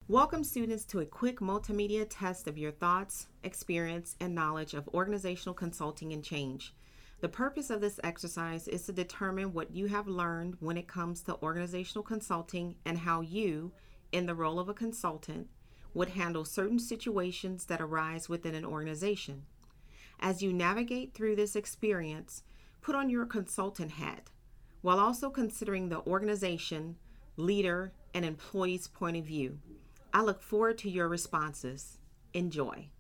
Welcome, students, to a quick multimedia test of your thoughts, experience, and knowledge of organizational consulting and change. The purpose of this exercise is to determine what you have learned when it comes to organizational consulting and how you, in the role of a consultant, would handle certain situations that arise within an organization. As you navigate through this experience, put on your consultant hat while also considering the organization, leader, and employee's point of view. I look forward to your responses. Enjoy.